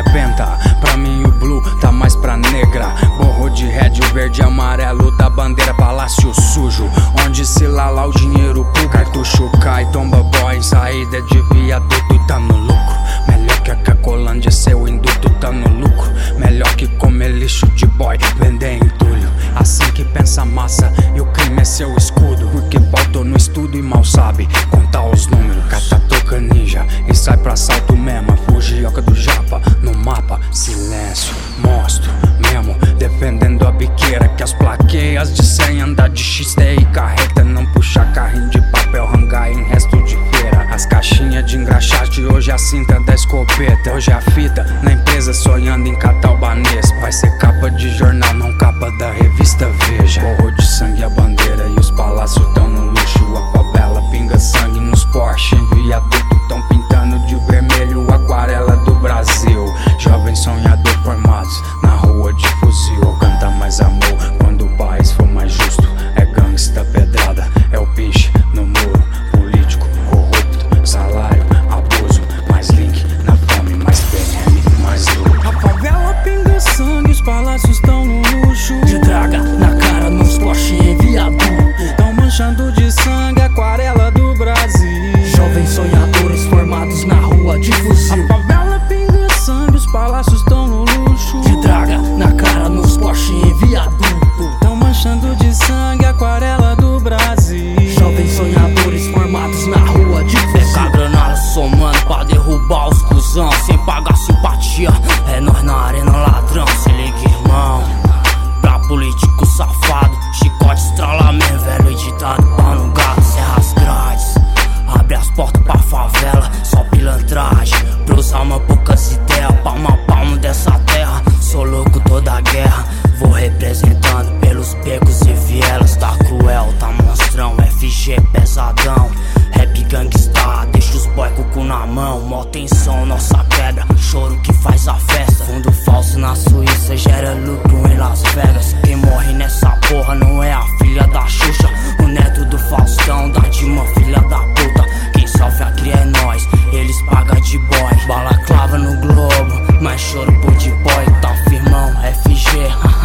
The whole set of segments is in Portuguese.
é penta. Pra mim o blue tá mais pra negra. Borro de red, o verde e amarelo da bandeira. Palácio sujo, onde se lala o dinheiro pro cartucho cai. Tomba boy em saída de viaduto, tá no lucro. Melhor que a Cacolândia, seu induto tá no lucro. Melhor que comer lixo de boy, vender entulho. Assim que pensa massa e o crime é seu escudo. Porque voltou no estudo e mal sabe contar os números. Catatoca ninja e sai pra assalto mesmo. Fugioca do japa no mapa, silêncio, monstro mesmo. Defendendo a biqueira que as plaqueias de 100 andar de XT e carreta. Não puxa carrinho de papel, hangar em resto de feira. As caixinhas de engraxate, hoje a cinta da escopeta. Hoje a fita na empresa sonhando em catar o banês. Vai ser capa de jornal, não capa da revista Veja. Borro de sangue a bandeira e os palácios tão no luxo. A favela pinga sangue nos Porsche, em viaduto tão pintando de vermelho aquarela do Brasil. Jovens sonhador formados na rua de fuzil. Canta mais amor quando o país for mais justo. É gangsta pedrada, é o piche no muro. Político corrupto, salário, abuso. Mais link na fome, mais PM, mais lucro. A favela pinga sangue, os palácios tão no luxo. De draga na cara, nos Porsche em viaduto. Tão manchando de sangue a aquarela do Brasil. Jovens sonhadores formados na rua de fuzil. A favela pinga sangue, os palácios tão no luxo. De draga na cara, nos Porsche em viaduto. Tão manchando de sangue a aquarela do Brasil. Jovens sonhadores formados na rua de fuzil. Pega a granada somando pra derrubar os cuzão sem pagar simpatia. É nós na arena ladrão, se liga irmão. Pra político safado, chicote estrala mesmo, velho ditado. Pau no gato, serra as grades. Abre as portas pra favela, só pilantragem. Pros alma, poucas ideias, palmo a palmo dessa terra. Sou louco toda a guerra, vou representando pelos becos e vielas. Tá cruel, tá monstrão, FG pesadão. Rap gangsta, deixa os boy com o cu na mão. Mó tensão, nossa quebra, choro que faz a festa. Fundo falso na Suíça, gera lucro em Las Vegas. Quem morre nessa porra não é a filha da Xuxa, o neto do Faustão, da Dilma, filha da puta. Quem salve a cria é nós, eles pagam de boy. Balaclava no globo, mas choro por de boy. Tá firmão, FG,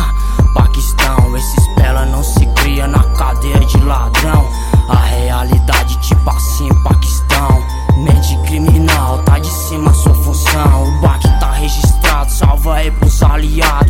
Paquistão. Esses pela não se cria na cadeia de ladrão. A realidade tipo assim, Paquistão. Mente criminal, tá de cima sua função. O baque tá registrado, salva aí pros aliados.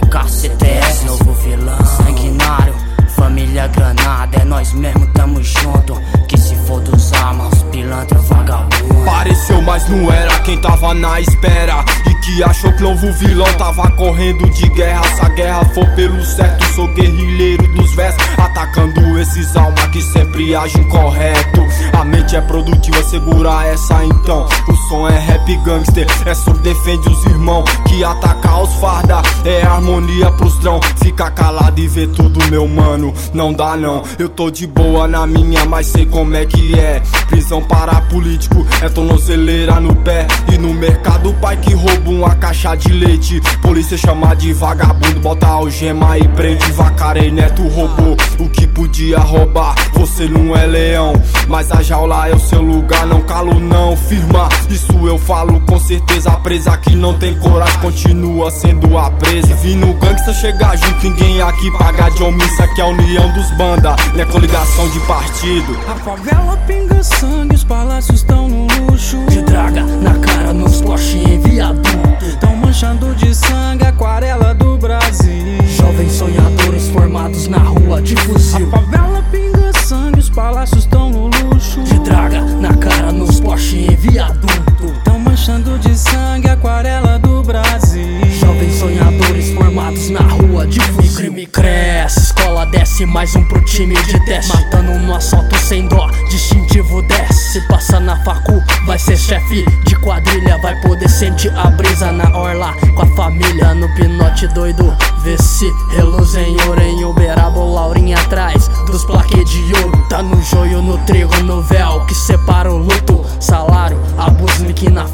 BKCTS, novo vilão sanguinário. Família Granada, é nós mesmo, tamo junto. Que se for dos armas, pilantra vagabundo. Pareceu, mas não era quem tava na espera. E que achou que novo vilão tava correndo de guerra. Se a guerra for pelo certo, sou guerrilheiro dos versos. Atacando esses almas que sempre agem correto. A mente é produtiva, segura essa então. O som é rap gangster, é só defende os irmãos. Que ataca os farda, é harmonia pros drão. Fica calado e vê tudo, meu mano, não dá não. Eu tô de boa na minha, mas sei como é que é. Prisão para político, é tornozeleira no pé. E no mercado pai que rouba uma caixa de leite. Polícia chama de vagabundo, bota algema e prende. Vacarei, neto roubou o que podia roubar. Você não é leão, mas a jaula é o seu lugar. Não calo não, firma, isso eu falo com certeza. A presa que não tem coragem continua sendo a presa. Vi no gangsta chegar junto, ninguém aqui paga de omissa. Que é a união dos banda, não é coligação de partido. A favela pinga sangue, os palácios tão no luxo. De draga na cara, nos Porsche em viaduto. Tão manchando de sangue a aquarela do Brasil. Jovens sonhadores formados na rua de fuzil. A favela pinga sangue, os palácios tão no luxo. De draga na cara, nos Porsche em viaduto. Tão manchando de sangue a aquarela do Brasil. Jovens sonhadores formados na rua de fuzil. E crime cresce, escola desce, mais um pro time de teste. Matando no assalto sem dó, distintivo desce. Se passa na facu, vai ser chefe de quadrilha. Vai poder sentir a brisa na orla com a família. No pinote doido, vê se reluz em ouro. Em Uberaba, Laurinha atrás dos plaquês de ouro. Tá no joio, no trigo, no véu que separa o luto. Salário, abuso, que na fome, pai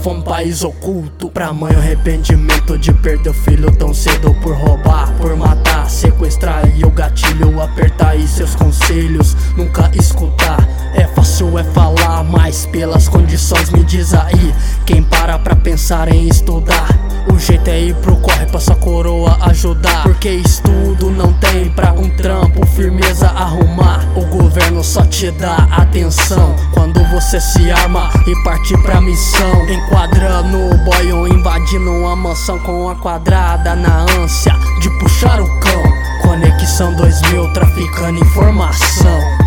país oculto. Pra mãe o arrependimento de perder o filho tão cedo, por roubar, por matar, sequestrar e o gatilho apertar, e seus conselhos nunca escutar. É fácil é falar, mas pelas condições me diz aí, quem para pra pensar em estudar? O jeito é ir pro corre pra sua coroa ajudar, porque estudo não tem pra um trampo firmeza arrumar. O governo só te dá atenção quando você se arma e parte pra missão. Enquadrando o boy ou invadindo uma mansão com a quadrada na ânsia de puxar o cão. Conexão 2000 traficando informação.